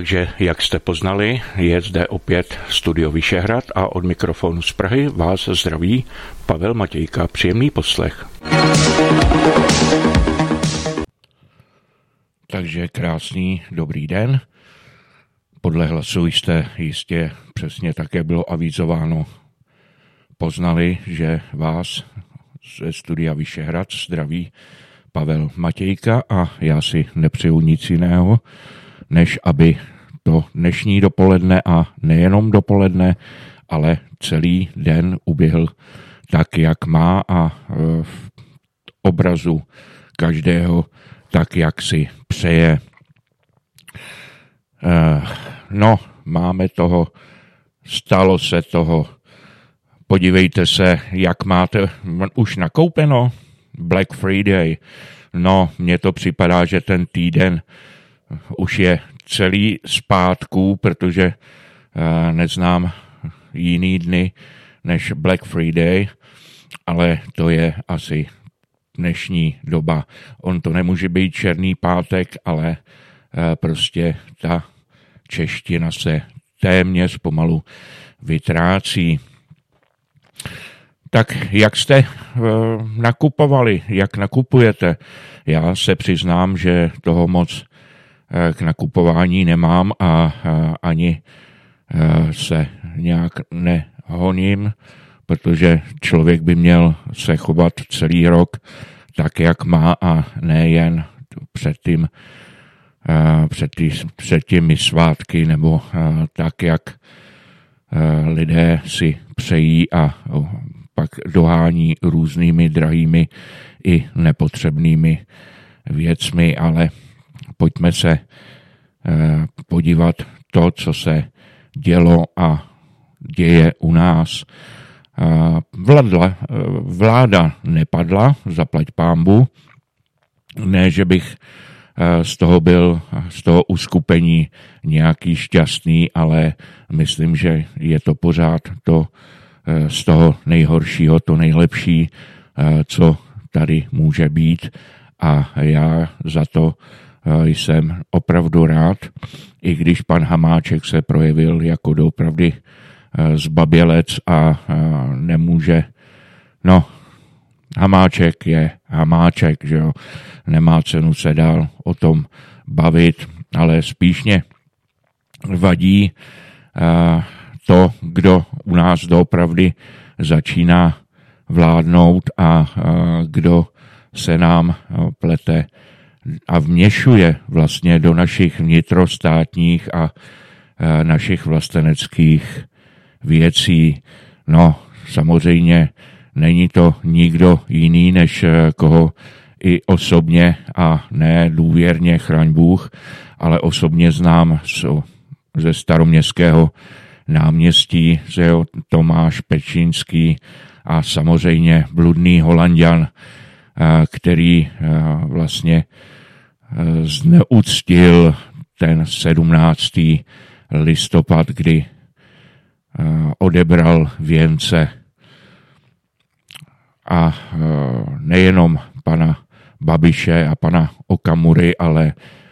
Takže, jak jste poznali, je zde opět Studio Vyšehrad a od mikrofonu z Prahy vás zdraví Pavel Matějka. Příjemný poslech. Takže krásný dobrý den. Podle hlasu jste jistě přesně také bylo avizováno. Poznali, že vás ze Studia Vyšehrad zdraví Pavel Matějka a já si nepřeju nic jiného, než aby to dnešní dopoledne a nejenom dopoledne, ale celý den uběhl tak, jak má a v obrazu každého tak, jak si přeje. Máme toho, stalo se toho. Podívejte se, jak máte už nakoupeno Black Friday. Mně to připadá, že ten týden už je celý zpátku, protože neznám jiný dny než Black Friday, ale to je asi dnešní doba. On to nemůže být černý pátek, ale prostě ta čeština se téměř pomalu vytrácí. Tak jak jste nakupovali, jak nakupujete? Já se přiznám, že toho moc k nakupování nemám a ani se nějak nehoním, protože člověk by měl se chovat celý rok tak, jak má a nejen před těmi svátky nebo tak, jak lidé si přejí a pak dohání různými drahými i nepotřebnými věcmi, ale pojďme se podívat to, co se dělo a děje u nás. Vláda nepadla, zaplať pánbu. Ne, že bych z toho uskupení nějaký šťastný, ale myslím, že je to pořád z toho nejhoršího, to nejlepší, co tady může být. A já za to jsem opravdu rád, i když pan Hamáček se projevil jako doopravdy zbabělec a nemůže. Hamáček je Hamáček, že jo, nemá cenu se dál o tom bavit, ale spíš mě vadí to, kdo u nás doopravdy začíná vládnout a kdo se nám plete a vměšuje vlastně do našich vnitrostátních a našich vlasteneckých věcí. Samozřejmě není to nikdo jiný, než koho i osobně a ne důvěrně, chraň Bůh, ale osobně znám ze Staroměstského náměstí, že Tomáš Pečínský a samozřejmě bludný Holanďan, který vlastně zneuctil ten 17. listopad, kdy odebral věnce a nejenom pana Babiše a pana Okamury, ale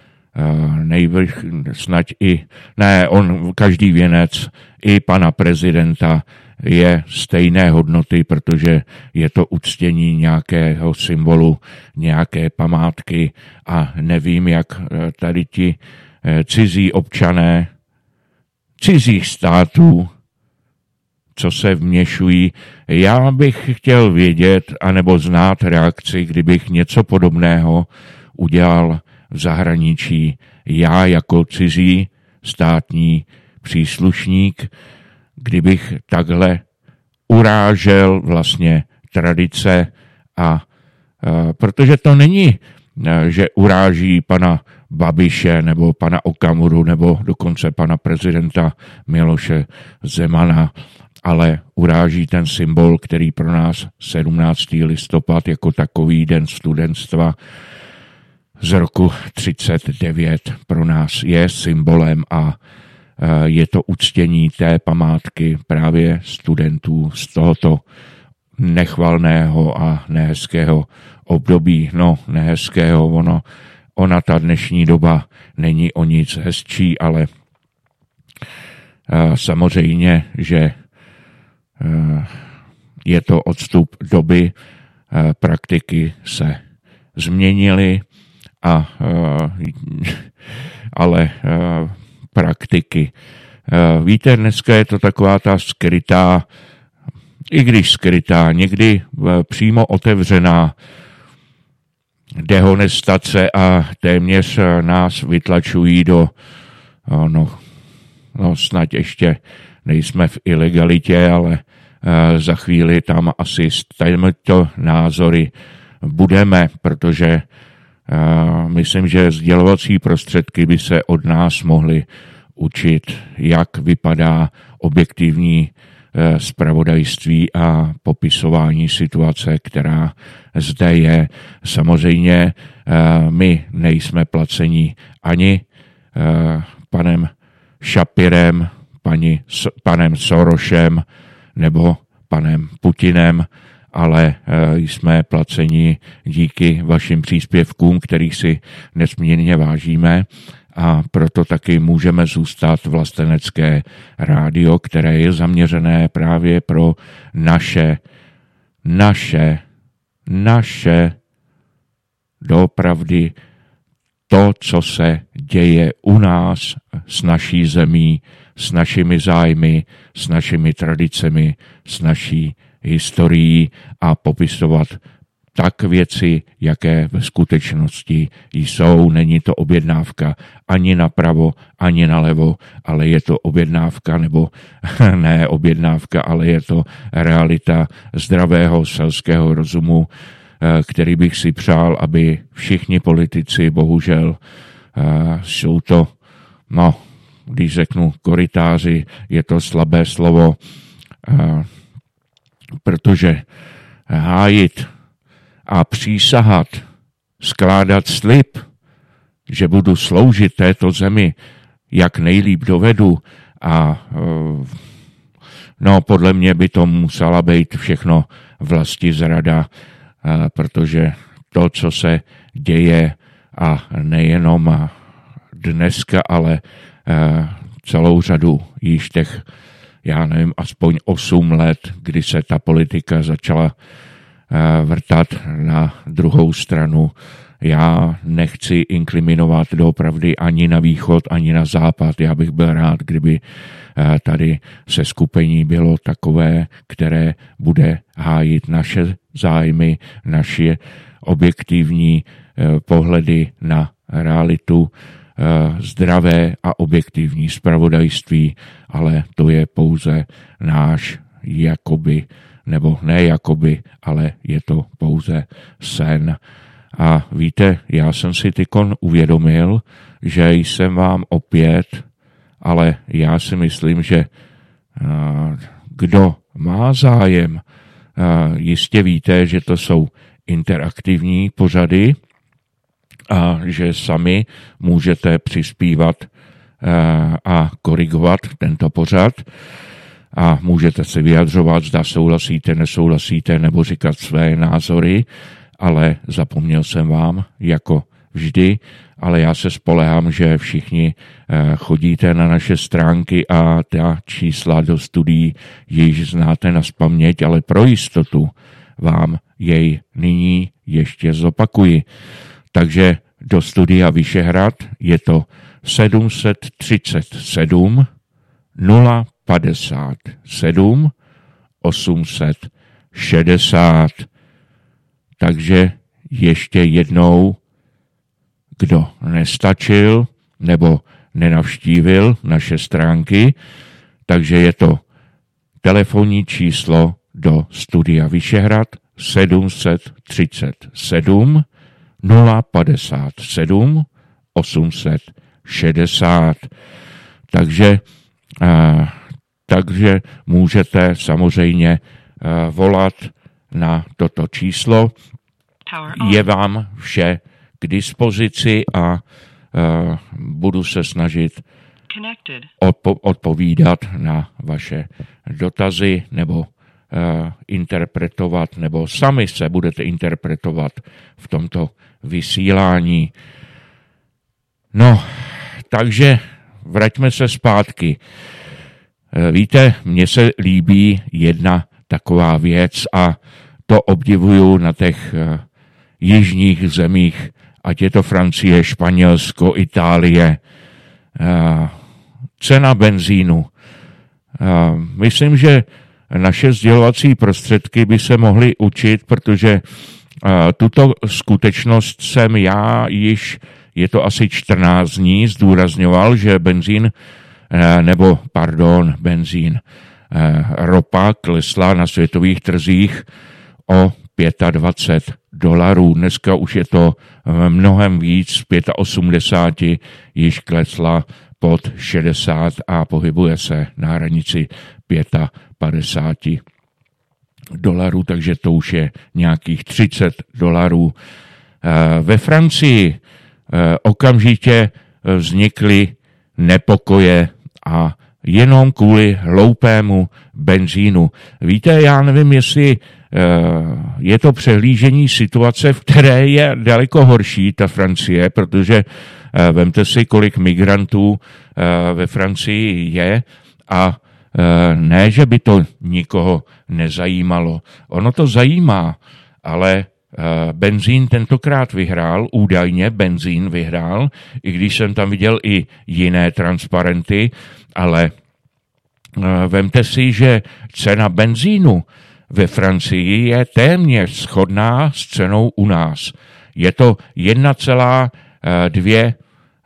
každý věnec i pana prezidenta je stejné hodnoty, protože je to uctění nějakého symbolu, nějaké památky a nevím, jak tady ti cizí občané cizích států, co se vměšují. Já bych chtěl vědět, anebo znát reakci, kdybych něco podobného udělal v zahraničí. Já jako cizí státní příslušník, kdybych takhle urážel vlastně tradice a protože to není, že uráží pana Babiše nebo pana Okamuru nebo dokonce pana prezidenta Miloše Zemana, ale uráží ten symbol, který pro nás 17. listopad jako takový den studentstva z roku 39 pro nás je symbolem a je to uctění té památky právě studentů z tohoto nechvalného a nehezkého období. Nehezkého, ona ta dnešní doba není o nic hezčí, ale Samozřejmě, že je to odstup doby, praktiky se změnily, ale praktiky. Víte, dneska je to taková ta skrytá, i když skrytá, někdy přímo otevřená dehonestace a téměř nás vytlačují do, snad ještě nejsme v ilegalitě, ale za chvíli tam asi s těmito názory budeme, protože myslím, že sdělovací prostředky by se od nás mohly učit, jak vypadá objektivní zpravodajství a popisování situace, která zde je. Samozřejmě my nejsme placeni ani panem Šapirem, panem Sorosem nebo panem Putinem, ale jsme placeni díky vašim příspěvkům, kterých si nesmírně vážíme, a proto taky můžeme zůstat vlastenecké rádio, které je zaměřené právě pro naše doopravdy to, co se děje u nás s naší zemí, s našimi zájmy, s našimi tradicemi, s naší historií a popisovat tak věci, jaké ve skutečnosti jsou. Není to objednávka ani napravo, ani nalevo, ale je to objednávka, nebo ne objednávka, ale je to realita zdravého selského rozumu, který bych si přál, aby všichni politici, bohužel, jsou to, když řeknu korytáři, je to slabé slovo, protože hájit a přísahat, skládat slib, že budu sloužit této zemi, jak nejlíp dovedu, a podle mě by to musela být všechno vlastizrada, protože to, co se děje, a nejenom dneska, ale celou řadu již těch, aspoň 8 let, kdy se ta politika začala vrtat na druhou stranu. Já nechci inkriminovat doopravdy ani na východ, ani na západ. Já bych byl rád, kdyby tady seskupení bylo takové, které bude hájit naše zájmy, naše objektivní pohledy na realitu, zdravé a objektivní zpravodajství, ale to je pouze náš jakoby, nebo ne jakoby, ale je to pouze sen. A víte, já jsem si tykon uvědomil, že jsem vám opět, ale já si myslím, že kdo má zájem, jistě víte, že to jsou interaktivní pořady a že sami můžete přispívat a korigovat tento pořad a můžete se vyjadřovat, zda souhlasíte, nesouhlasíte, nebo říkat své názory, ale zapomněl jsem vám, jako vždy, ale já se spolehám, že všichni chodíte na naše stránky a ta čísla do studií již znáte nazpaměť, ale pro jistotu vám jej nyní ještě zopakuji. Takže do studia Vyšehrad je to 737 057 860. Takže ještě jednou, kdo nestačil nebo nenavštívil naše stránky, takže je to telefonní číslo do studia Vyšehrad 737 057 860. Takže můžete samozřejmě volat na toto číslo. Je vám vše k dispozici a budu se snažit odpovídat na vaše dotazy nebo interpretovat, nebo sami se budete interpretovat v tomto vysílání. Takže vraťme se zpátky. Víte, mně se líbí jedna taková věc a to obdivuju na těch jižních zemích, ať je to Francie, Španělsko, Itálie. Cena benzínu. Myslím, že naše sdělovací prostředky by se mohly učit, protože tuto skutečnost jsem já již, je to asi 14 dní, zdůrazňoval, že ropa klesla na světových trzích o $25. Dneska už je to mnohem víc, z 85 již klesla pod 60 a pohybuje se na hranici $55, takže to už je nějakých $30. Ve Francii okamžitě vznikly nepokoje a jenom kvůli hloupému benzínu. Víte, já nevím, jestli je to přehlížení situace, v které je daleko horší ta Francie, protože vemte si, kolik migrantů ve Francii je a ne, že by to nikoho nezajímalo. Ono to zajímá, ale benzín tentokrát vyhrál, údajně benzín vyhrál, i když jsem tam viděl i jiné transparenty, ale vemte si, že cena benzínu ve Francii je téměř shodná s cenou u nás. Je to 1,2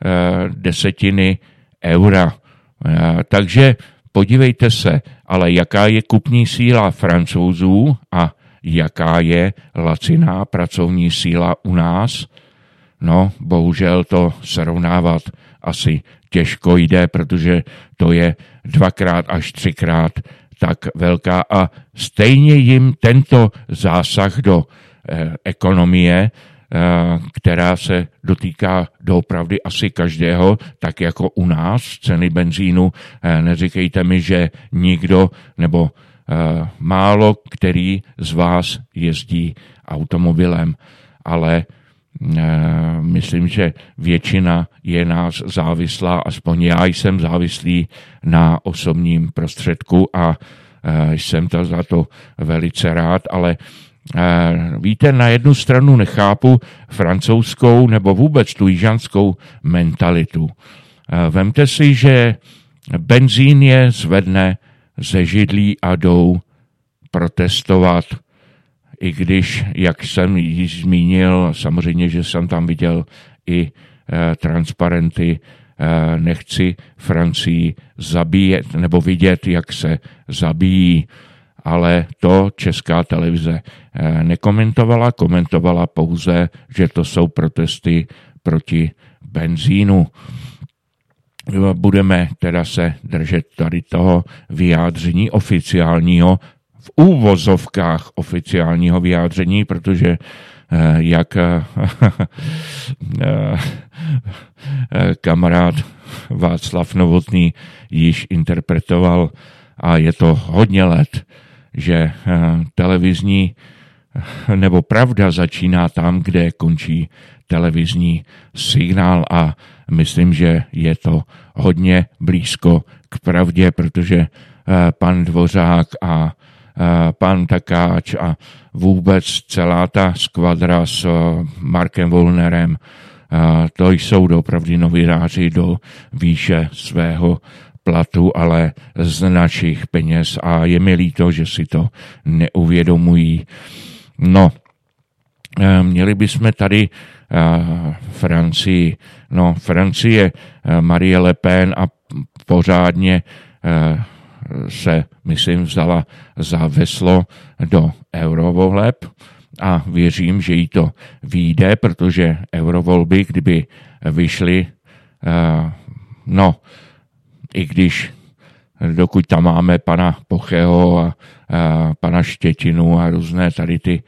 eura. Takže podívejte se, ale jaká je kupní síla Francouzů a jaká je laciná pracovní síla u nás? No, bohužel to srovnávat asi těžko jde, protože to je 2x až 3x tak velká a stejně jim tento zásah do ekonomie, která se dotýká doopravdy asi každého, tak jako u nás ceny benzínu. Neříkejte mi, že nikdo nebo málo který z vás jezdí automobilem, ale myslím, že většina je nás závislá, aspoň já jsem závislý na osobním prostředku a jsem to za to velice rád, ale víte, na jednu stranu nechápu francouzskou nebo vůbec tu jižanskou mentalitu. Vemte si, že benzín je zvedne ze židlí a jdou protestovat, i když, jak jsem již zmínil, samozřejmě, že jsem tam viděl i transparenty, nechci Francii zabíjet nebo vidět, jak se zabíjí, ale to Česká televize nekomentovala, komentovala pouze, že to jsou protesty proti benzínu. Budeme teda se držet tady toho vyjádření oficiálního, v úvozovkách oficiálního vyjádření, protože jak kamarád Václav Novotný již interpretoval, a je to hodně let, že televizní nebo pravda začíná tam, kde končí televizní signál a myslím, že je to hodně blízko k pravdě, protože pan Dvořák a pan Takáč a vůbec celá ta skvadra s Markem Wollnerem, to jsou doopravdy novináři do výše svého platu, ale z našich peněz a je mi líto, že si to neuvědomují. No, měli bychom tady Francii. No, Francie, Marie Le Pen a pořádně se, myslím, vzala za veslo do eurovoleb a věřím, že jí to vyjde, protože eurovolby, kdyby vyšly, no, i když dokud tam máme pana Pocheho a pana Štětinu a různé tady ty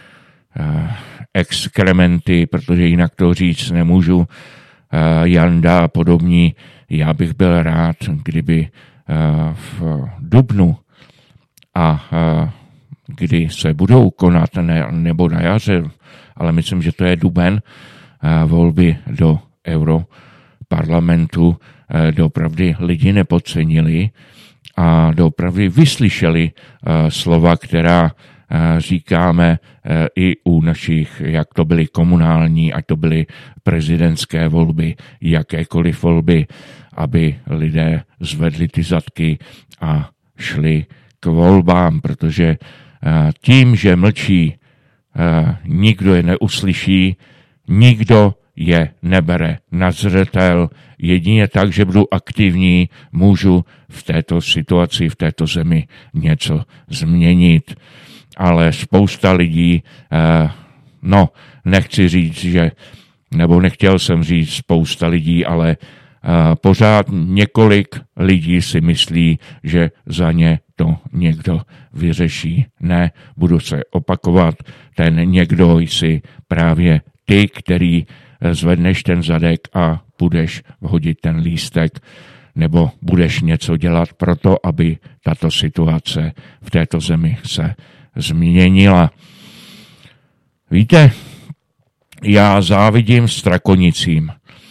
exkrementy, protože jinak to říct nemůžu, Janda a podobní, já bych byl rád, kdyby v dubnu a kdy se budou konat, nebo na jaře, ale myslím, že to je duben, volby do Europarlamentu, doopravdy lidi nepodcenili a doopravdy vyslyšeli slova, která říkáme i u našich, jak to byly komunální, ať to byly prezidentské volby, jakékoliv volby, aby lidé zvedli ty zadky a šli k volbám, protože tím, že mlčí, nikdo je neuslyší, nikdo je nebere na zřetel, jedině tak, že budu aktivní, můžu v této situaci, v této zemi něco změnit. Ale spousta lidí, nechci říct, nebo nechtěl jsem říct spousta lidí, ale pořád několik lidí si myslí, že za ně to někdo vyřeší. Ne, budu se opakovat, ten někdo jsi právě ty, který zvedneš ten zadek a budeš vhodit ten lístek, nebo budeš něco dělat pro to, aby tato situace v této zemi se změnila. Víte, já závidím Strakonicím.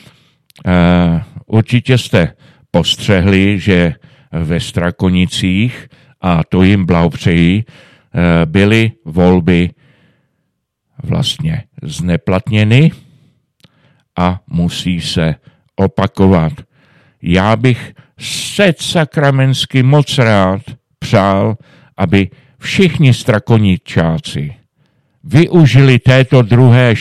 Určitě jste postřehli, že ve Strakonicích, a to jim blahopřeji, byly volby vlastně zneplatněny a musí se opakovat. Já bych sakramentsky moc rád přál, aby všichni Strakoničáci využili této druhé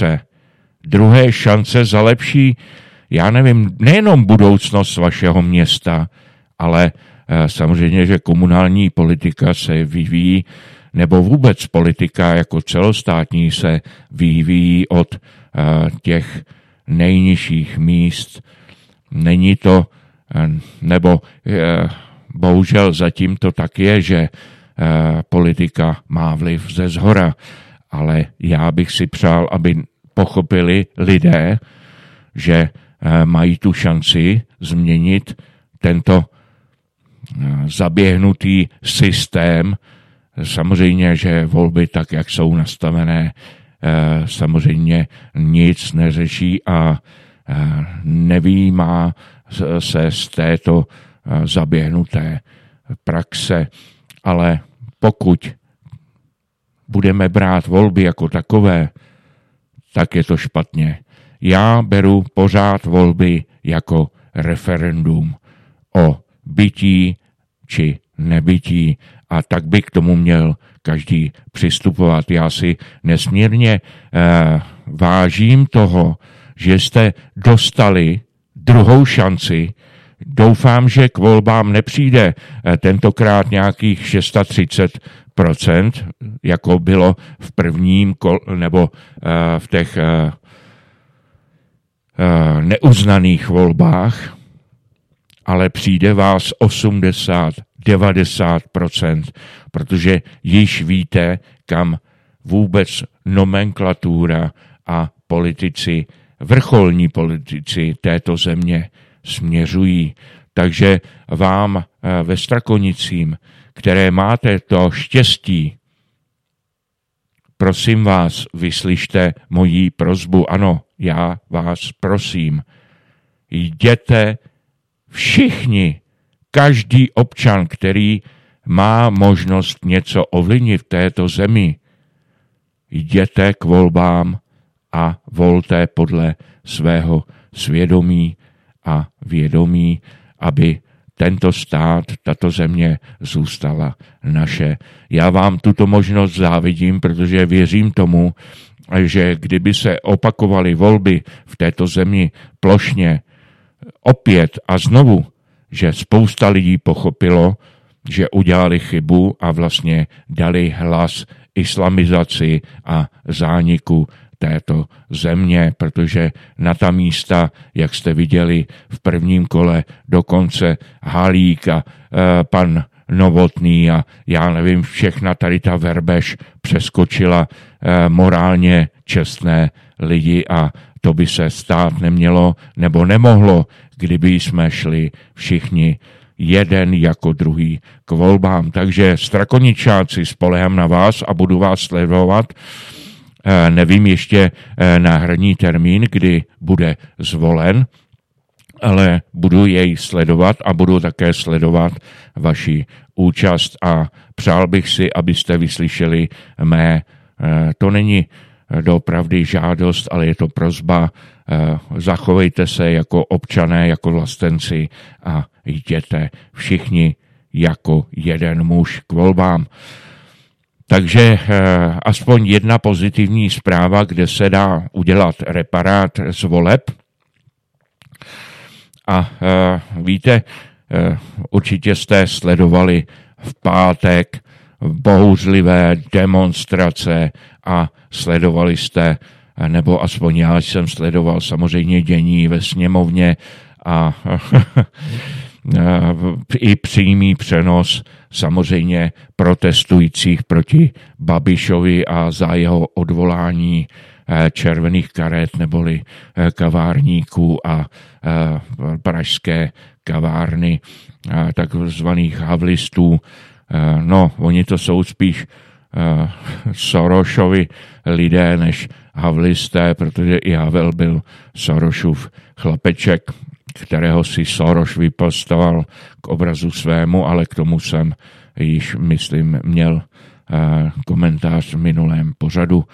šance za lepší, já nevím, nejenom budoucnost vašeho města, ale samozřejmě, že komunální politika se vyvíjí, nebo vůbec politika jako celostátní se vyvíjí od těch nejnižších míst. Není to, nebo bohužel zatím to tak je, že politika má vliv ze zhora, ale já bych si přál, aby pochopili lidé, že mají tu šanci změnit tento zaběhnutý systém. Samozřejmě, že volby tak, jak jsou nastavené, samozřejmě nic neřeší a nevyjímá se z této zaběhnuté praxe. Ale pokud budeme brát volby jako takové, tak je to špatně. Já beru pořád volby jako referendum o bytí či nebytí a tak by k tomu měl každý přistupovat. Já si nesmírně vážím toho, že jste dostali druhou šanci. Doufám, že k volbám nepřijde tentokrát nějakých 630%, jako bylo v prvním nebo v těch neuznaných volbách, ale přijde vás 80-90%, protože již víte, kam vůbec nomenklatura a politici, vrcholní politici této země směřují. Takže vám ve Strakonicím, které máte to štěstí, prosím vás, vyslyšte moji prosbu. Ano, já vás prosím. Jděte všichni, každý občan, který má možnost něco ovlivnit v této zemi, jděte k volbám a volte podle svého svědomí a vědomí, aby tento stát, tato země zůstala naše. Já vám tuto možnost závidím, protože věřím tomu, že kdyby se opakovaly volby v této zemi plošně opět a znovu, že spousta lidí pochopilo, že udělali chybu a vlastně dali hlas islamizaci a zániku této země, protože na ta místa, jak jste viděli v prvním kole, dokonce Halík a pan Novotný a já nevím, všechna tady ta verbež přeskočila morálně čestné lidi a to by se stát nemělo nebo nemohlo, kdyby jsme šli všichni jeden jako druhý k volbám. Takže Strakoničáci, spolehám na vás a budu vás sledovat. Nevím ještě náhradní termín, kdy bude zvolen, ale budu jej sledovat a budu také sledovat vaši účast a přál bych si, abyste vyslyšeli mé, to není doopravdy žádost, ale je to prosba, zachovejte se jako občané, jako vlastenci a jděte všichni jako jeden muž k volbám. Takže aspoň jedna pozitivní zpráva, kde se dá udělat reparát z voleb. A víte, určitě jste sledovali v pátek bouřlivé demonstrace a sledovali jste, nebo aspoň já jsem sledoval samozřejmě dění ve sněmovně a i přímý přenos samozřejmě protestujících proti Babišovi a za jeho odvolání červených karet neboli kavárníků a pražské kavárny takzvaných havlistů. No, oni to jsou spíš Sorošovi lidé než havlisté, protože i Havel byl Sorosův chlapeček, kterého si Soros vypostoval k obrazu svému, ale k tomu jsem již, myslím, měl komentář v minulém pořadu.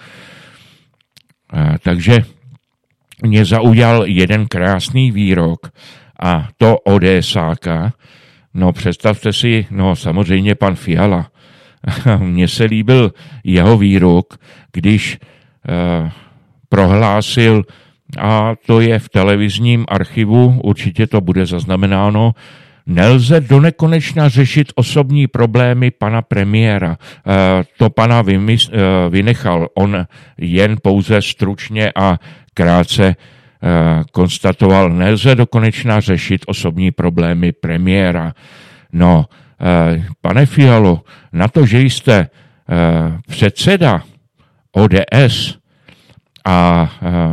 Takže mě zaujal jeden krásný výrok a to ODSáka. No představte si, no samozřejmě pan Fiala. Mně se líbil jeho výrok, když prohlásil, a to je v televizním archivu, určitě to bude zaznamenáno, nelze donekonečna řešit osobní problémy pana premiéra. To pana vynechal. On jen pouze stručně a krátce konstatoval, nelze dokonečna řešit osobní problémy premiéra. No, pane Fialo, na to, že jste předseda ODS a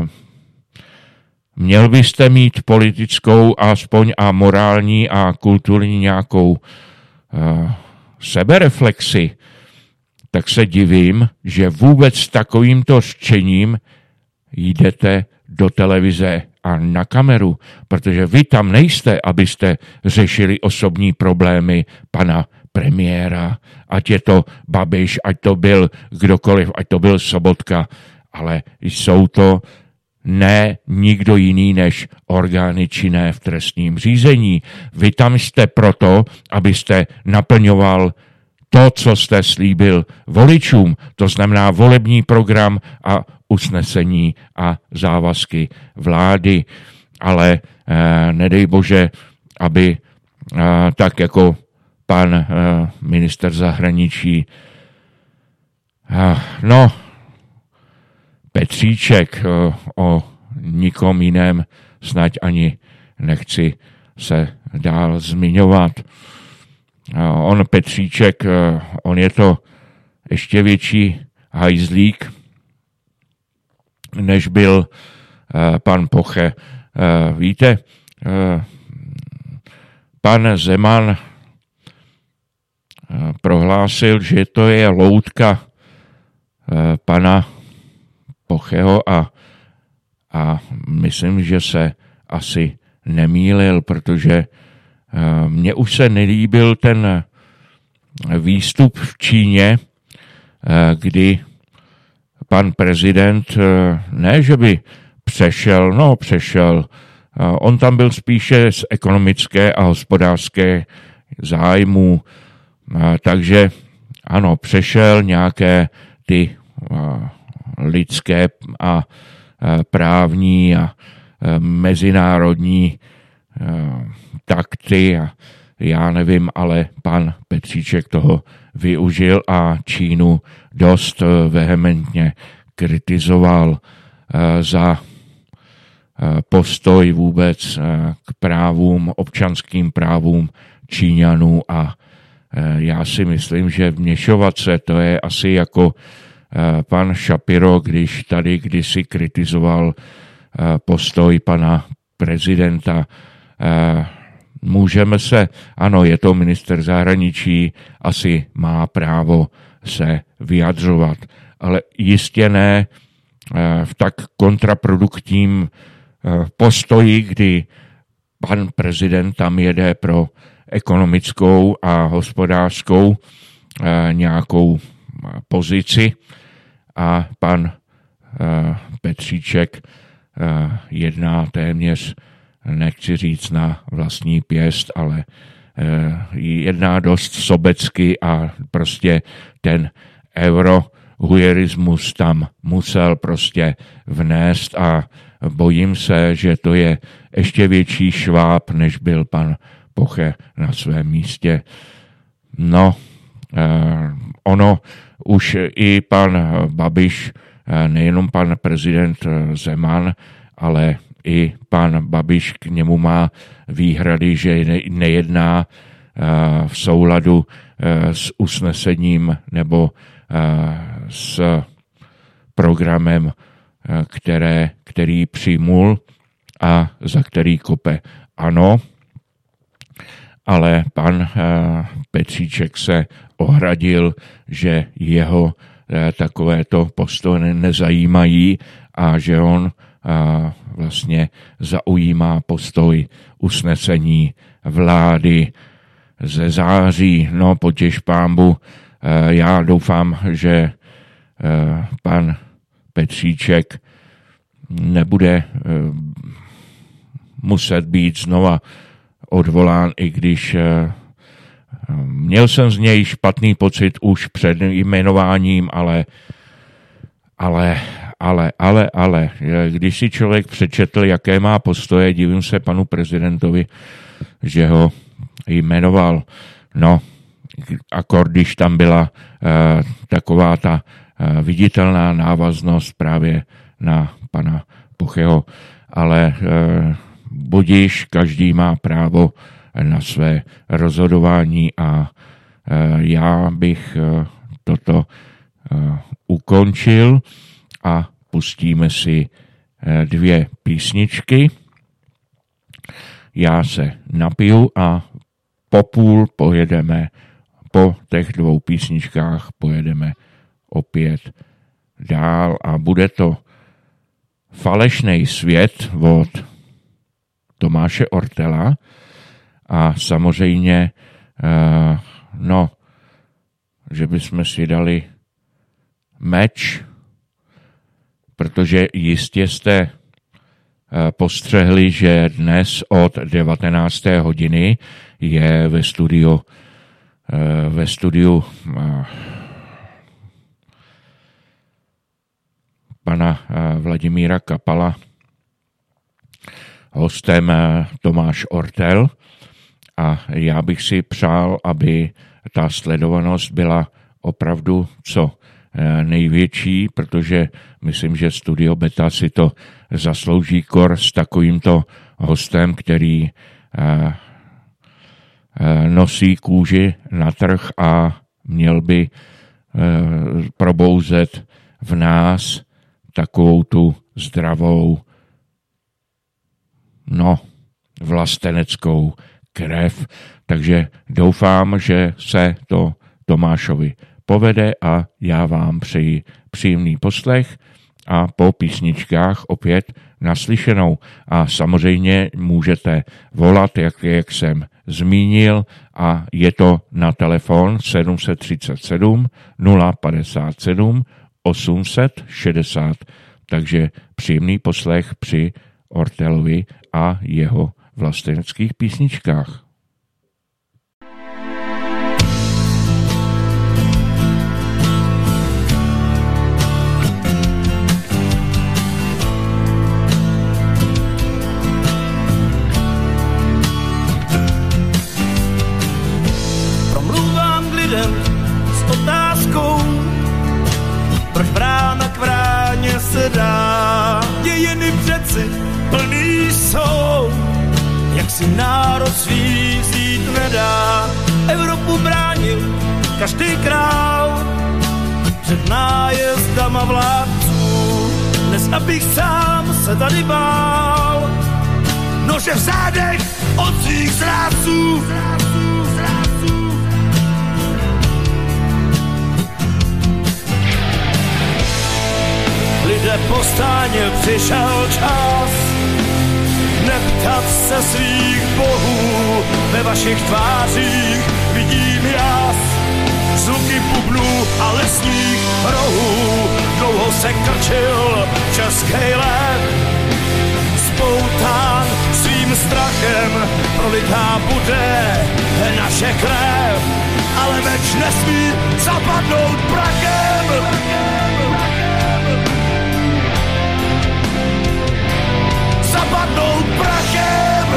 měl byste mít politickou aspoň a morální a kulturní nějakou sebereflexi, tak se divím, že vůbec s takovýmto řečením jdete do televize a na kameru, protože vy tam nejste, abyste řešili osobní problémy pana premiéra, ať je to Babiš, ať to byl kdokoliv, ať to byl Sobotka, ale jsou to ne nikdo jiný než orgány činné v trestním řízení. Vy tam jste proto, abyste naplňoval to, co jste slíbil voličům, to znamená volební program a usnesení a závazky vlády. Ale nedej Bože, aby tak jako pan minister zahraničí, Petříček, o nikom jiném snad ani nechci se dál zmiňovat. On Petříček, on je to ještě větší hajzlík, než byl pan Poche. Víte, pan Zeman prohlásil, že to je loutka pana Pocheho a myslím, že se asi nemýlil, protože mně už se nelíbil ten výstup v Číně, kdy pan prezident ne, že by přešel, on tam byl spíše z ekonomické a hospodářské zájmu, takže ano, přešel nějaké ty lidské a právní a mezinárodní takty a já nevím, ale pan Petříček toho využil a Čínu dost vehementně kritizoval za postoj vůbec k právům, občanským právům Číňanů a já si myslím, že vměšovat se, to je asi jako pan Shapiro, když tady kdysi kritizoval postoj pana prezidenta. Můžeme se, ano, je to minister zahraničí, asi má právo se vyjadřovat, ale jistě ne v tak kontraproduktivním postoji, kdy pan prezident tam jede pro ekonomickou a hospodářskou nějakou pozici a pan Petříček jedná téměř, nechci říct na vlastní pěst, ale jedná dost sobecky a prostě ten eurohujerismus tam musel prostě vnést a bojím se, že to je ještě větší šváb, než byl pan Poche na svém místě. No, ono už i pan Babiš, nejenom pan prezident Zeman, ale i pan Babiš k němu má výhrady, že nejedná v souladu s usnesením nebo s programem, který přijmul a za který kope. Ano, ale pan Petříček se ohradil, že jeho takovéto postoje nezajímají a že on vlastně zaujímá postoj usnesení vlády ze září. No, potěš pánbu, já doufám, že pan Petříček nebude muset být znova odvolán, i když měl jsem z něj špatný pocit už před jmenováním, ale, když si člověk přečetl, jaké má postoje, divím se panu prezidentovi, že ho jmenoval. No, akord, když tam byla taková ta viditelná návaznost právě na pana Pocheho, ale budiž, každý má právo na své rozhodování a já bych toto ukončil a pustíme si 2 písničky. Já se napiju a po těch 2 písničkách pojedeme opět dál a bude to Falešnej svět od Tomáše Ortela a samozřejmě že bychom si dali meč, protože jistě jste postřehli, že dnes od 19. hodiny je ve studiu pana Vladimíra Kapala hostem Tomáš Ortel a já bych si přál, aby ta sledovanost byla opravdu co největší, protože myslím, že Studio Beta si to zaslouží kor s takovýmto hostem, který nosí kůži na trh a měl by probouzet v nás takovou tu zdravou, vlasteneckou krev. Takže doufám, že se to Tomášovi povede a já vám přeji příjemný poslech a po písničkách opět naslyšenou. A samozřejmě můžete volat, jak jsem zmínil, a je to na telefon 737 057 860. Takže příjemný poslech při Ortelovi a jeho vlasteneckých písničkách. Promluvám k lidem s otázkou, proč brána k bráně se dá. Dějiny přeci plný jsou, jak si národ svých vzít nedá. Evropu bránil každý král před nájezdama vládců. Dnes abych sám se tady bál, nože v zádech od svých zrádců. Lidé, povstání, přišel čas, neptat se svých bohů, ve vašich tvářích vidím jas, zvuky bubnů a lesních rohů, dlouho se krčil český lev, spoután svým strachem, prolitá bude naše krev, ale meč nesmí zapadnout prachem. Zapadnout prachem.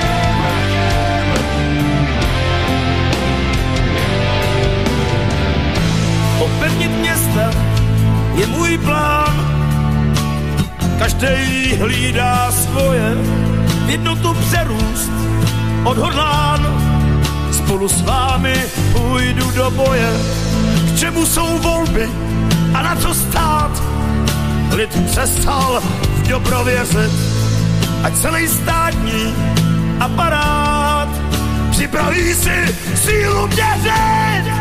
Opevnit města je můj plán, každej hlídá svoje, v jednotu přerůst odhodlán, spolu s vámi půjdu do boje. K čemu jsou volby a na co stát? Lid přestal v dobro věřit, ať celý státní aparát připraví si sílu měřit.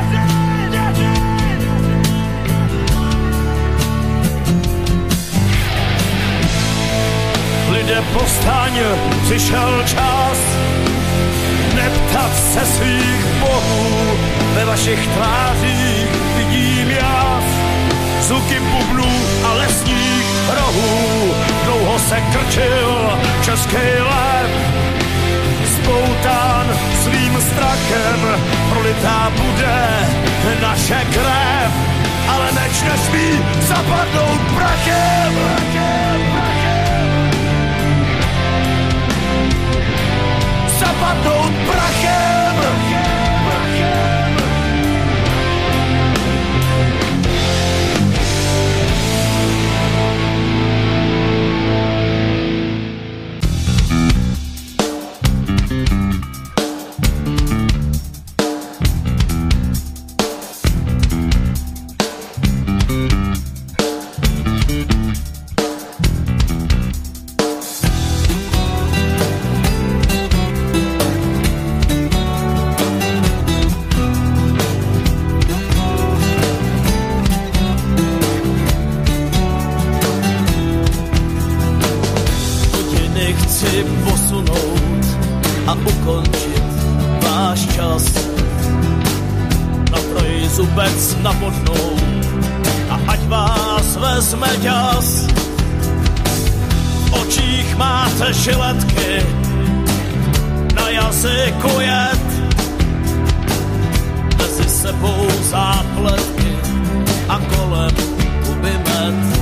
Lidé, povstaň, přišel čas neptat se svých bohů, ve vašich tvářích vidím jas, zvuky bubnů a lesních rohů, dlouho se krčil český lev, spoután svým strachem, prolitá bude naše krev, ale meč nesmí zapadnout prachem. Zapadnout prachem. Chci posunout a ukončit váš čas, na trojzubec nabodnout a ať vás vezme ďas. V očích máte žiletky, na jazyku jed, mezi sebou zápletky a kolem huby med.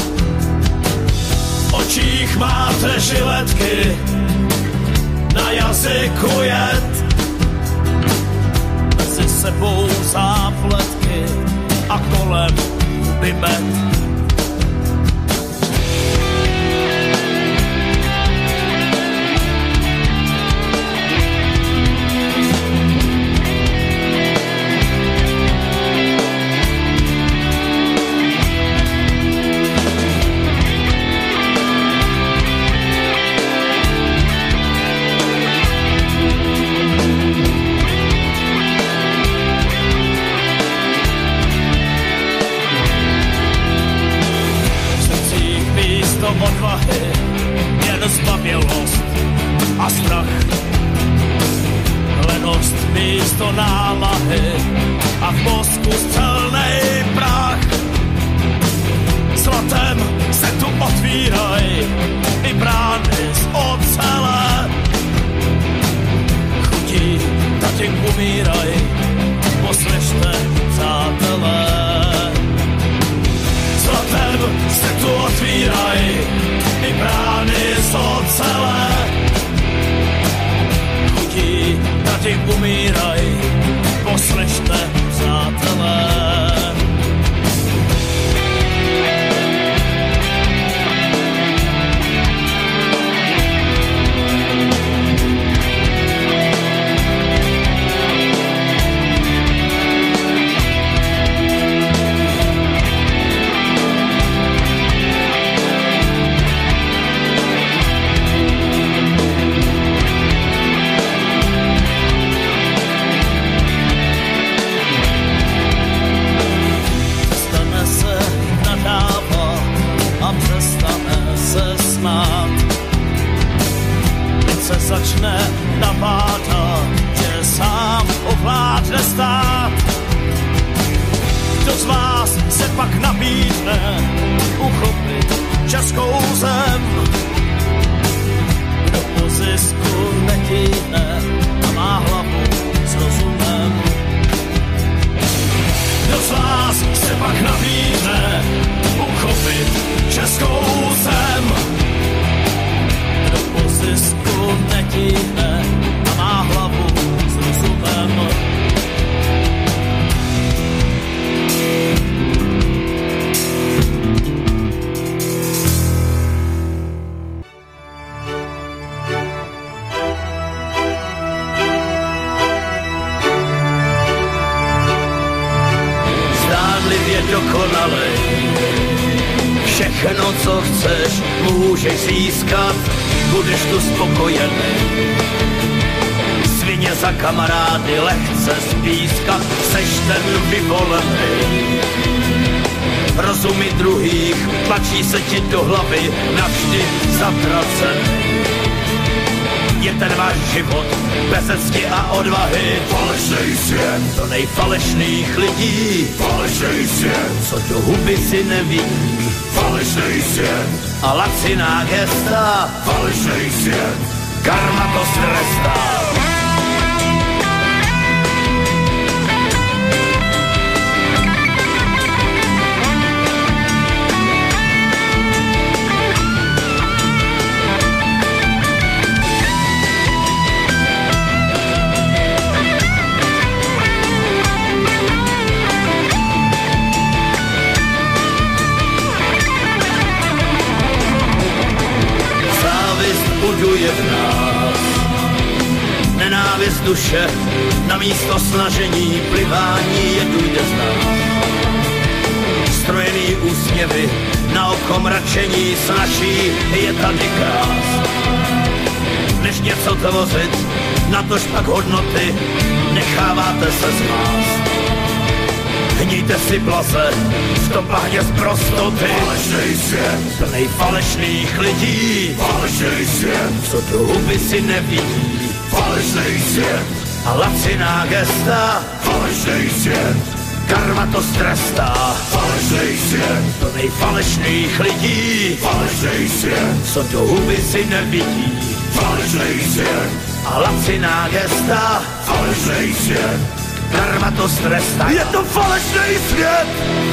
V očích máte žiletky, na jazyku jed, mezi sebou zápletky a kolem huby med. Odvahy, jen zbabělost a strach, lenost místo námahy a v mozku střelnej prach. Zlatem se tu otvíraj i brány z ocele, chutí tatěk umíraj, poslyšte přátelé. Zlatem se tu otvíraj i brány z ocele, chutí tatěk umíraj, poslyšte přátelé. začne napádat, že sám ovládne stát. Kdo z vás se pak nabídne uchopit českou zem? Kdo po zisku netíhne a má hlavu s rozumem? Kdo z vás se pak nabídne uchopit českou zem? Kdo po zisku netíhne a má hlavu s rozumem? Dokonalej. Všechno, co chceš, můžeš získat, budeš tu spokojený. Svině za kamarády lehce spískat, seš ten vyvolený. Rozumy druhých tlačí se ti do hlavy, navždy zatracený. Je ten váš život bez cti a odvahy. Falešný svět, do nejfalešných lidí. falešný svět, Co do huby si nevidí. falešný svět, A laciná gesta, falešný svět, karma to strestá. Buduje v nás nenávist duše, na místo snažení plivání jedu jde z nás. Strojený úsměvy, na oko mračení snaží je tady krás. Než něco tvořit, natož pak hodnoty, necháváte se zmást. Hníte si blaze, v tom bahně z prostoty. falešný svět, Plnej falešných lidí, falešný svět, co do huby si nevidí. falešný svět, A laciná gesta, falešný svět, karma to strestá. falešný svět, Plnej falešných lidí, falešný svět, co do huby si nevidí. falešný svět, A laciná gesta, falešný svět, karma to strestá. Je to falešný svět!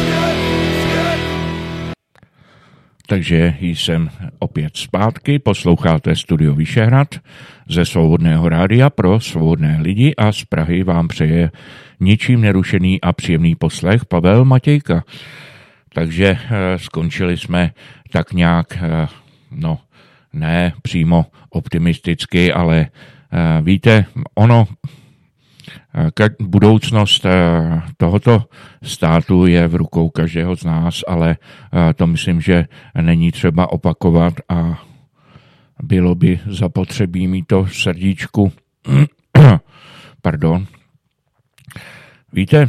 Takže jsem opět zpátky, posloucháte Studio Vyšehrad ze Svobodného rádia pro svobodné lidi a z Prahy vám přeje ničím nerušený a příjemný poslech Pavel Matějka. Takže skončili jsme tak nějak, no ne přímo optimisticky, ale víte, ono budoucnost tohoto státu je v rukou každého z nás, ale to myslím, že není třeba opakovat a bylo by zapotřebí mít to v srdíčku. Pardon. Víte,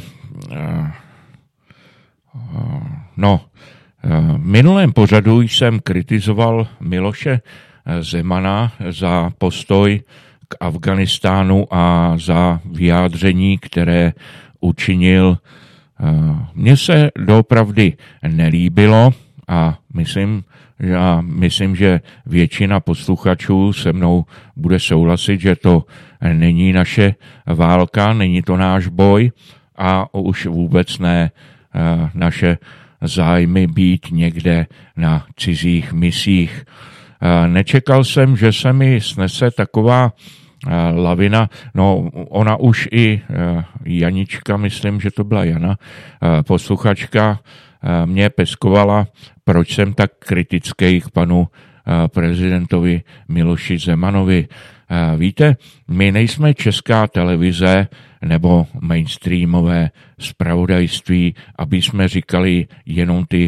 v minulém pořadu jsem kritizoval Miloše Zemana za postoj k Afganistánu a za vyjádření, které učinil. Mně se doopravdy nelíbilo a myslím, že většina posluchačů se mnou bude souhlasit, že to není naše válka, není to náš boj a už vůbec ne naše zájmy být někde na cizích misích. Nečekal jsem, že se mi snese taková lavina, no ona už i Janička, myslím, že to byla Jana, posluchačka, mě peskovala, proč jsem tak kritický k panu prezidentovi Miloši Zemanovi. Víte, my nejsme Česká televize nebo mainstreamové zpravodajství, aby jsme říkali jenom ty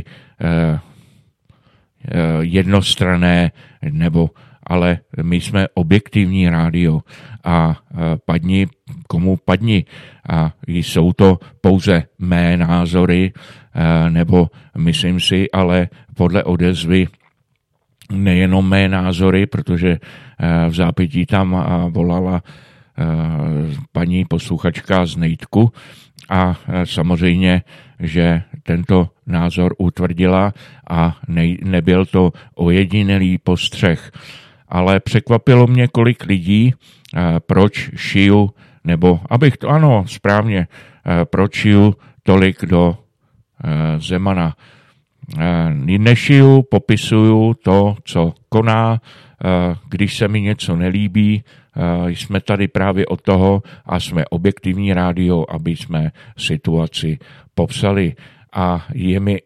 jednostranné, ale my jsme objektivní rádio a padni komu padni. A jsou to pouze mé názory, nebo myslím si, ale podle odezvy nejenom mé názory, protože v zápětí tam volala paní posluchačka z Nejtku a samozřejmě, že tento názor utvrdila a nebyl to ojedinělý postřeh. Ale překvapilo mě, kolik lidí, proč šiju, nebo abych to, ano, správně, proč šiju tolik do Zemana. Nešiju, popisuju to, co koná, když se mi něco nelíbí, jsme tady právě od toho a jsme objektivní rádio, aby jsme situaci popsali. A je mi,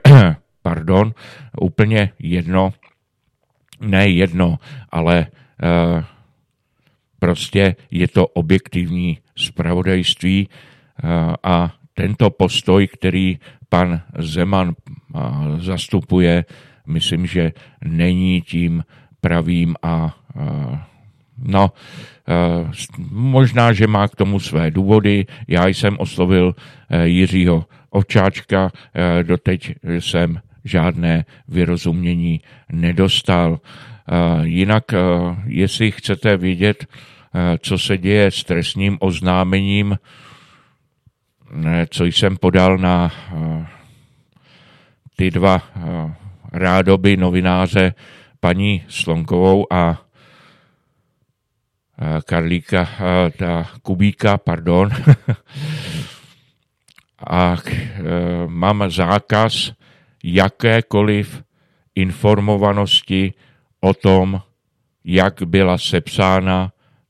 úplně jedno, ne jedno, ale prostě je to objektivní zpravodajství a tento postoj, který pan Zeman zastupuje, myslím, že není tím pravým a možná, že má k tomu své důvody. Já jsem oslovil Jiřího Ovčáčka, doteď jsem žádné vyrozumění nedostal. Jinak, jestli chcete vědět, co se děje s trestním oznámením, co jsem podal na ty dva rádoby novináře, paní Slonkovou a Kubíka, a mám zákaz jakékoliv informovanosti o tom, jak byla sepsána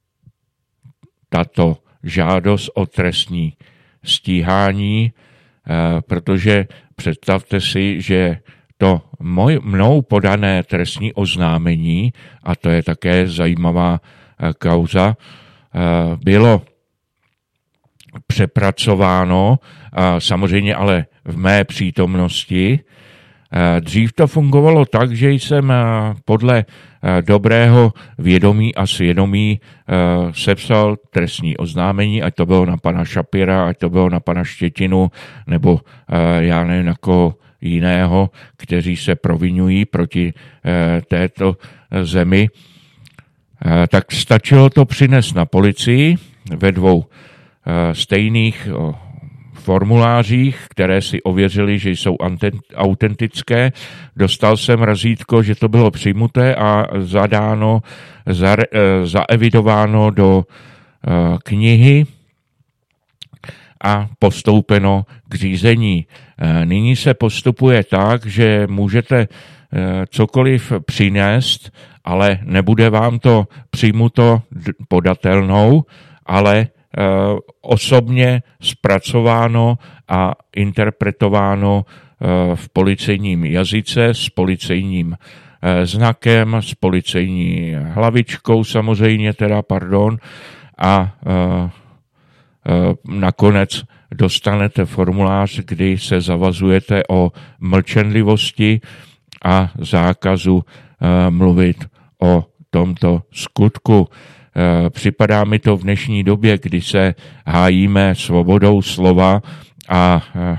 tato žádost o trestní stíhání, protože představte si, že to mnou podané trestní oznámení, a to je také zajímavá kauza, bylo přepracováno, samozřejmě ale v mé přítomnosti. Dřív to fungovalo tak, že jsem podle dobrého vědomí a svědomí sepsal trestní oznámení, ať to bylo na pana Šapira, ať to bylo na pana Štětinu, nebo já nevím na koho jiného, kteří se proviňují proti této zemi. Tak stačilo to přinést na policii ve dvou stejných formulářích, které si ověřili, že jsou autentické. Dostal jsem razítko, že to bylo přijmuté a zaevidováno do knihy a postoupeno k řízení. Nyní se postupuje tak, že můžete cokoliv přinést, ale nebude vám to přijmuto podatelnou, ale osobně zpracováno a interpretováno v policejním jazyce s policejním znakem, s policejní hlavičkou samozřejmě a nakonec dostanete formulář, kdy se zavazujete o mlčenlivosti a zákazu mluvit o tomto skutku. Připadá mi to v dnešní době, kdy se hájíme svobodou slova a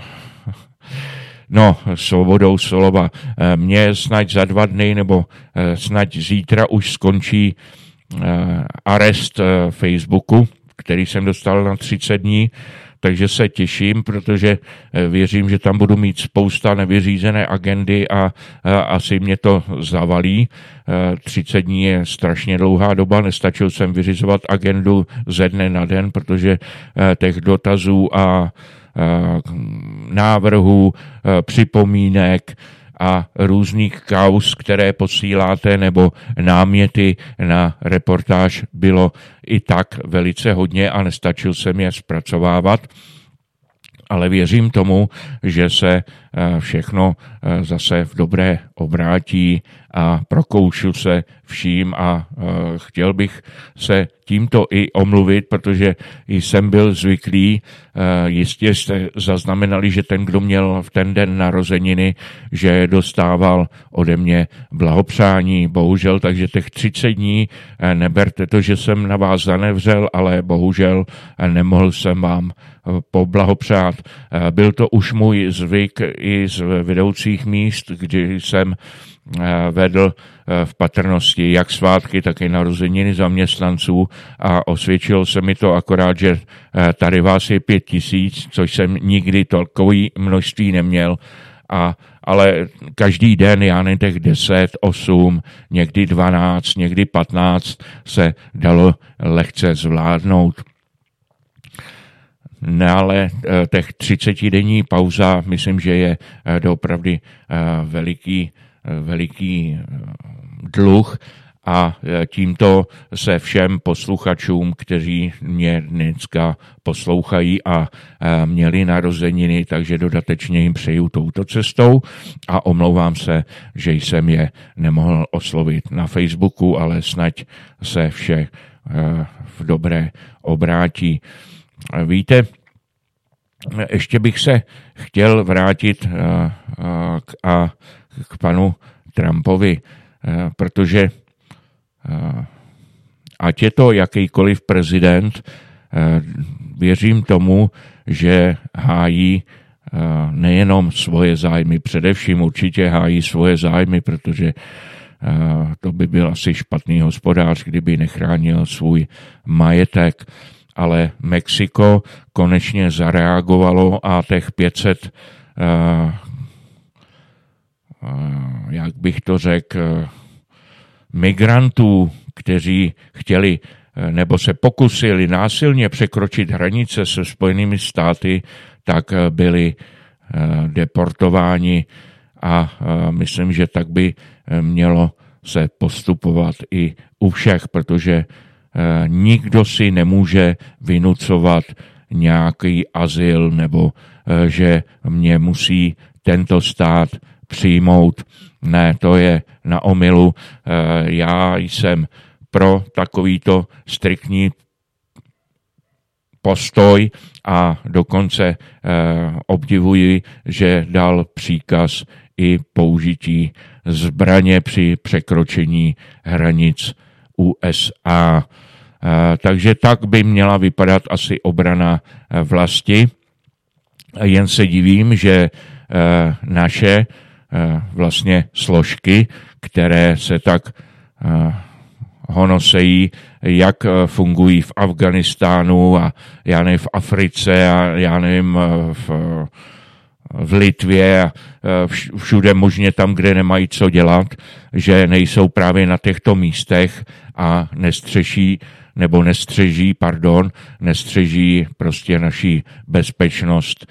svobodou slova. Mně snad za 2 dny nebo snad zítra už skončí arest Facebooku, který jsem dostal na 30 dní, takže se těším, protože věřím, že tam budu mít spousta nevyřízené agendy a asi mě to zavalí. 30 dní je strašně dlouhá doba, nestačil jsem vyřizovat agendu ze dne na den, protože těch dotazů a návrhů, připomínek a různých kauz, které posíláte, nebo náměty na reportáž bylo i tak velice hodně a nestačil jsem je zpracovávat. Ale věřím tomu, že se všechno zase v dobré obrátí a prokoušu se vším a chtěl bych se tímto i omluvit, protože jsem byl zvyklý, jistě jste zaznamenali, že ten, kdo měl v ten den narozeniny, že dostával ode mě blahopřání, bohužel, takže těch 30 dní neberte to, že jsem na vás zanevřel, ale bohužel nemohl jsem vám poblahopřát. Byl to už můj zvyk i z vedoucích míst, kdy jsem vedl v patrnosti jak svátky, tak i narozeniny zaměstnanců a osvědčilo se mi to akorát, že tady vás je 5000, což jsem nikdy takové množství neměl, ale každý den, já nevím, těch 10, 8, někdy 12, někdy 15 se dalo lehce zvládnout. No, ale těch 30denní pauza, myslím, že je doopravdy veliký dluh a tímto se všem posluchačům, kteří mě dneska poslouchají a měli narozeniny, takže dodatečně jim přeju touto cestou a omlouvám se, že jsem je nemohl oslovit na Facebooku, ale snad se vše v dobré obrátí. Víte, ještě bych se chtěl vrátit k panu Trumpovi, protože ať je to jakýkoliv prezident, věřím tomu, že hájí nejenom svoje zájmy, především určitě hájí svoje zájmy, protože to by byl asi špatný hospodář, kdyby nechránil svůj majetek, ale Mexiko konečně zareagovalo a těch 500, jak bych to řekl, migrantů, kteří chtěli nebo se pokusili násilně překročit hranice se Spojenými státy, tak byli deportováni a myslím, že tak by mělo se postupovat i u všech, protože nikdo si nemůže vynucovat nějaký azyl nebo že mě musí tento stát přijmout. Ne, to je na omylu. Já jsem pro takovýto striktní postoj a dokonce obdivuji, že dal příkaz i použití zbraně při překročení hranic USA. Takže tak by měla vypadat asi obrana vlasti. Jen se divím, že naše vlastně složky, které se tak honosejí, jak fungují v Afghánistánu a já nevím v Africe a já nevím v Litvě a všude možně tam, kde nemají co dělat, že nejsou právě na těchto místech a nestřeží prostě naši bezpečnost.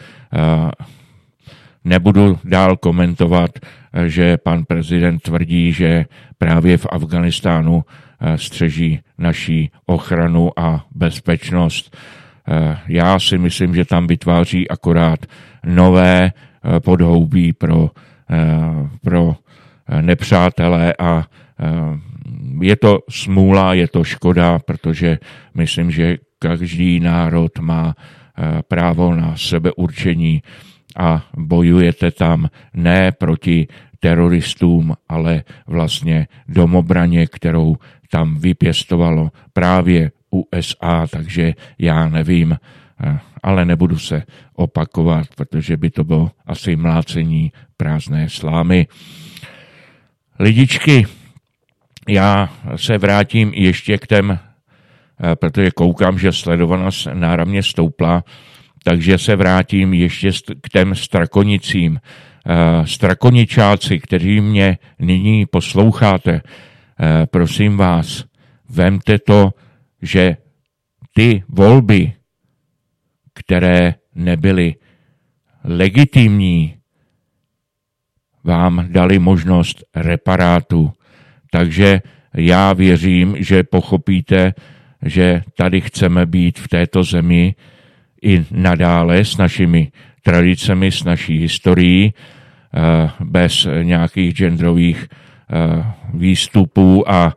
Nebudu dál komentovat, že pan prezident tvrdí, že právě v Afghánistánu střeží naši ochranu a bezpečnost. Já si myslím, že tam vytváří akorát nové podhoubí pro nepřátelé a je to smůla, je to škoda, protože myslím, že každý národ má právo na sebeurčení a bojujete tam ne proti teroristům, ale vlastně domobraně, kterou tam vypěstovalo právě USA, takže já nevím, ale nebudu se opakovat, protože by to bylo asi mlácení prázdné slámy. Lidičky, já se vrátím ještě k těm, protože koukám, že sledovanost náramně stoupla, takže se vrátím ještě k těm Strakonicím. Strakoničáci, kteří mě nyní posloucháte, prosím vás, vemte to, že ty volby, které nebyly legitimní, vám dali možnost reparátu. Takže já věřím, že pochopíte, že tady chceme být v této zemi i nadále s našimi tradicemi, s naší historií, bez nějakých genderových výstupů a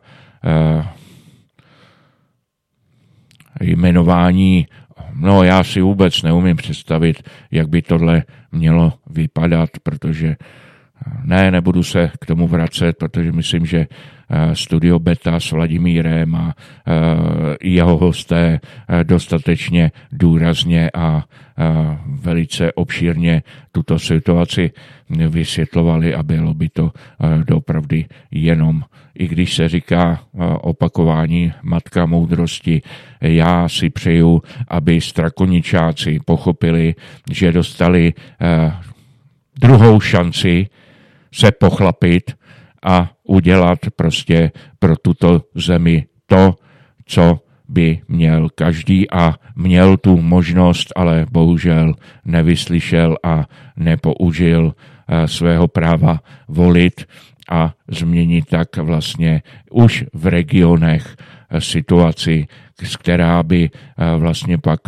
jmenování. No, já si vůbec neumím představit, jak by tohle mělo vypadat, protože nebudu se k tomu vracet, protože myslím, že Studio Beta s Vladimírem a jeho hosté dostatečně důrazně a velice obšírně tuto situaci vysvětlovali a bylo by to doopravdy jenom, i když se říká opakování matka moudrosti, já si přeju, aby strakoničáci pochopili, že dostali druhou šanci se pochlapit a udělat prostě pro tuto zemi to, co by měl každý a měl tu možnost, ale bohužel nevyslyšel a nepoužil svého práva volit a změnit tak vlastně už v regionech situaci, která by vlastně pak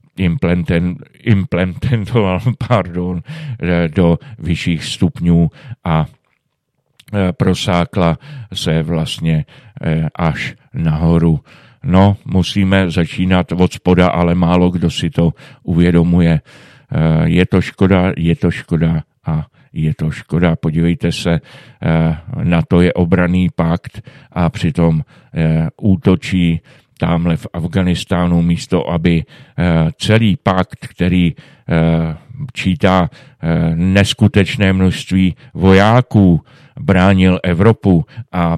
implementoval do vyšších stupňů a prosákla se vlastně až nahoru. No, musíme začínat od spoda, ale málo kdo si to uvědomuje. Je to škoda a je to škoda. Podívejte se, na to je obranný pakt a přitom útočí tamhle v Afganistánu místo, aby celý pakt, který čítá neskutečné množství vojáků, bránil Evropu a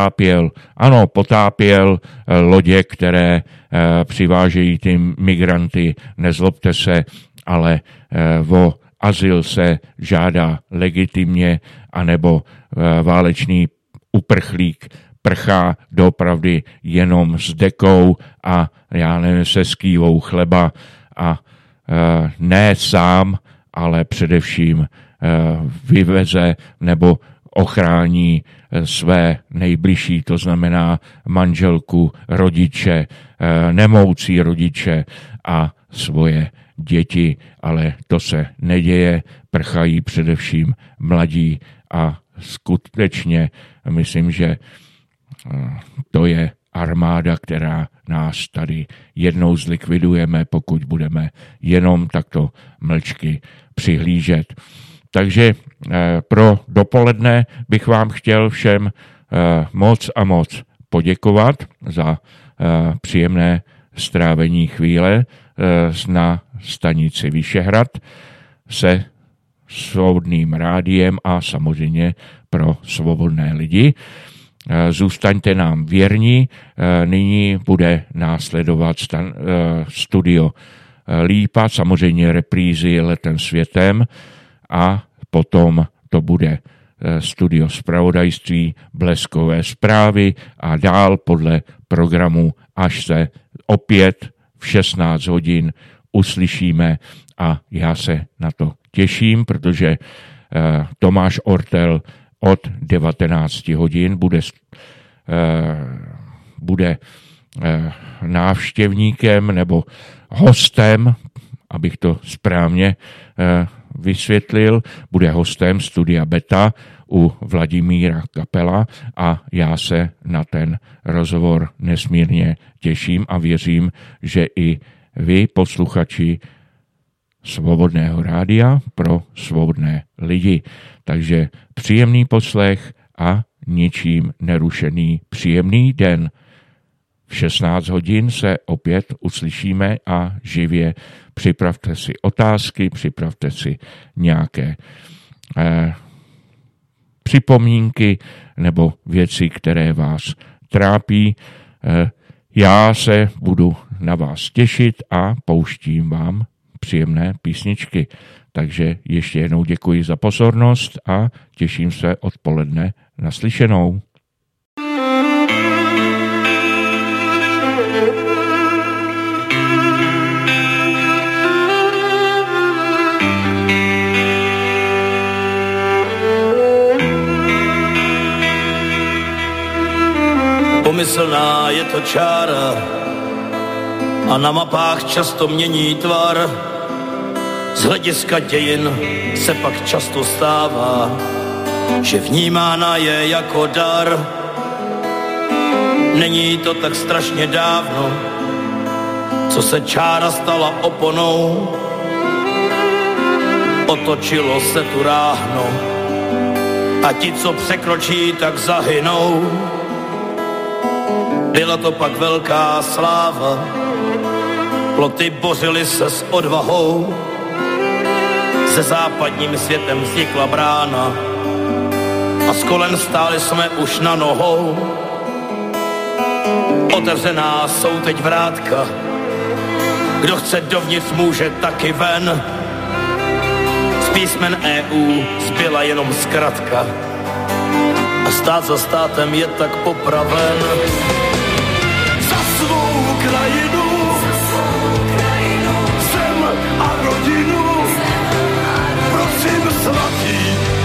potápěl lodě, které přivážejí ty migranty, nezlobte se, ale o azyl se žádá legitimně, anebo válečný uprchlík prchá doopravdy jenom s dekou a já nevím, se skývou chleba a ne sám, ale především vyveze nebo ochrání své nejbližší, to znamená manželku, rodiče, nemoucí rodiče a svoje děti, ale to se neděje, prchají především mladí a skutečně myslím, že to je armáda, která nás tady jednou zlikvidujeme, pokud budeme jenom takto mlčky přihlížet. Takže pro dopoledne bych vám chtěl všem moc a moc poděkovat za příjemné strávení chvíle na stanici Vyšehrad se Svobodným rádiem a samozřejmě pro svobodné lidi. Zůstaňte nám věrní. Nyní bude následovat studio Lípa, samozřejmě reprízy Letem světem a potom to bude studio zpravodajství, bleskové zprávy a dál podle programu, až se opět v 16 hodin uslyšíme a já se na to těším, protože Tomáš Ortel od 19 hodin bude návštěvníkem nebo hostem, abych to správně vysvětlil, bude hostem Studia Beta u Vladimíra Kapela a já se na ten rozhovor nesmírně těším a věřím, že i vy, posluchači Svobodného rádia pro svobodné lidi. Takže příjemný poslech a ničím nerušený příjemný den. V 16 hodin se opět uslyšíme a živě připravte si otázky, připravte si nějaké připomínky nebo věci, které vás trápí. Já se budu na vás těšit a pouštím vám příjemné písničky. Takže ještě jednou děkuji za pozornost a těším se odpoledne naslyšenou. Pomyslná je to čára a na mapách často mění tvar. Z hlediska dějin se pak často stává, že vnímána je jako dar. Není to tak strašně dávno, co se čára stala oponou. Otočilo se tu ráhno a ti, co překročí, tak zahynou. Byla to pak velká sláva, ploty bořily se s odvahou, se západním světem vznikla brána a z kolen stáli jsme už na nohou. Otevřená jsou teď vrátka, kdo chce dovnitř, může taky ven. Z písmen EU zbyla jenom zkratka a stát za státem je tak popraven. Za svou krajinu, zem a rodinu, prosím svatý,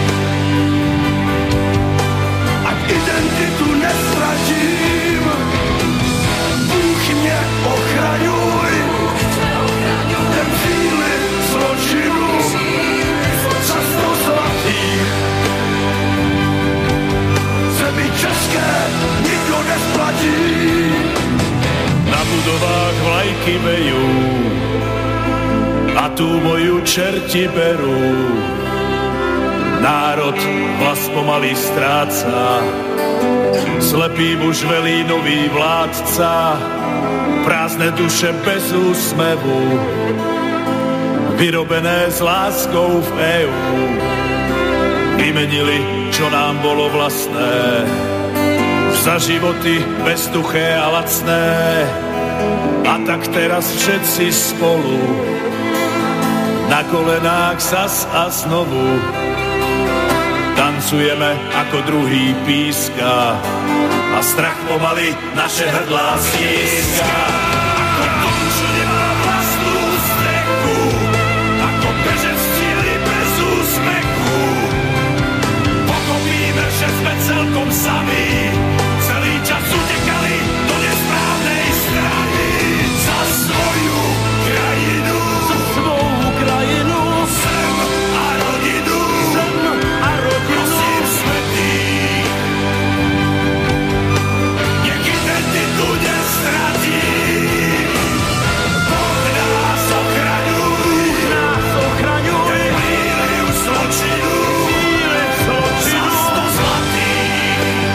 ať identitu nestratím. Bůh mě ochraňuj, ten chvíli zločinu, za 100 zlatých. Zemi české nikdo nesplatí. Na budovách vlajky vejú a tú moju čerti berú. Národ vlast pomaly stráca, slepý muž velí nový vládca, prázdne duše bez úsmevu, vyrobené s láskou v EU. Vymenili, čo nám bolo vlastné, za životy bezduché a lacné. A tak teraz všetci spolu na kolenách zas a znovu tancujeme, ako druhý píska a strach pomaly naše hrdlá stíska. Ako tom, čo nemá vlastnú strechu, ako bežec stíli bez úsmechu. Pochopíme, že sme celkom sami, celý čas utekali do nesprávnej strany. Za svoju krajinu, za svou krajinu, zem a rodinu, prosím svätý, nech identitu nestratí. Boh nás ochraňuj, ten príliv zločinu, za 100 zlatých.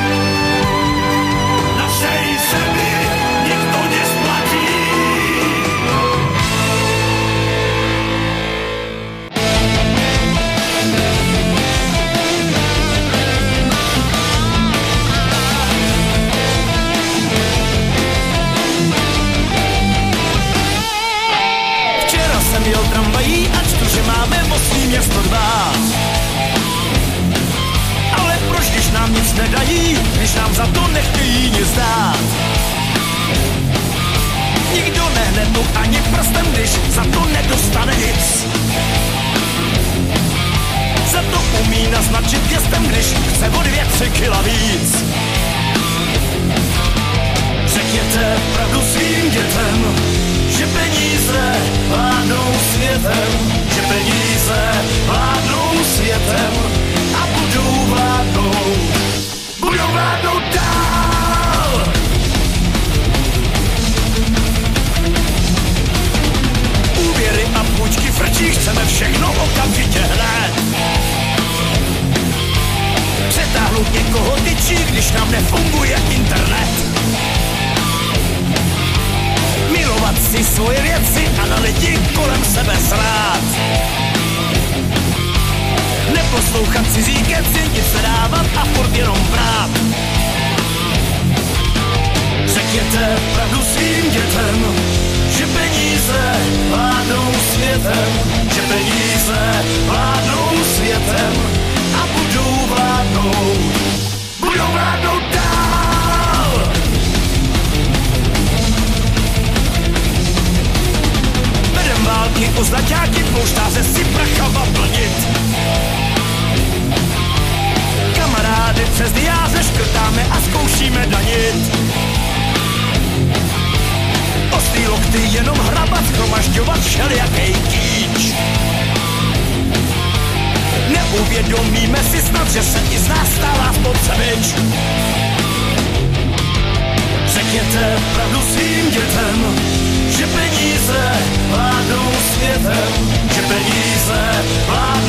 Našej zemi nikto nesplatí. Včera jsem jel tramvají a čtu, že máme mocný město dbát. Ale proč, když nám nic nedají, když nám za to nechtějí nic dát? Nikdo nehne tu ani prstem, když za to nedostane nic. Za to umí naznačit gestem, když chce o 2-3 kila víc. Řekněte pravdu svým dětem, že peníze vládnou světem, že peníze vládnou světem a budou vládnout dál. Úvěry a půjčky frčí, chceme všechno okamžitě hned. Přetáhnout někoho tyčí, když nám nefunguje internet. Milovat si svoje věci a na lidi kolem sebe srát. Neposlouchat cizí keci, nic nedávat a furt jenom brát. Řekněte pravdu svým dětem, že peníze vládnou světem, že peníze vládnou světem a budou vládnout dál. Vedem války o zlaťáky, polštáře si prachava plnit. Kamarády přes diáře škrtáme a zkoušíme danit. Ostrý lokty jenom hrabat, shromažďovat všelijakej kýč. Neuvědomíme si snad, že se i z nás stává spotřebič. Řekněte pravdu svým dětem, že peníze vládnou světem, že peníze vládnou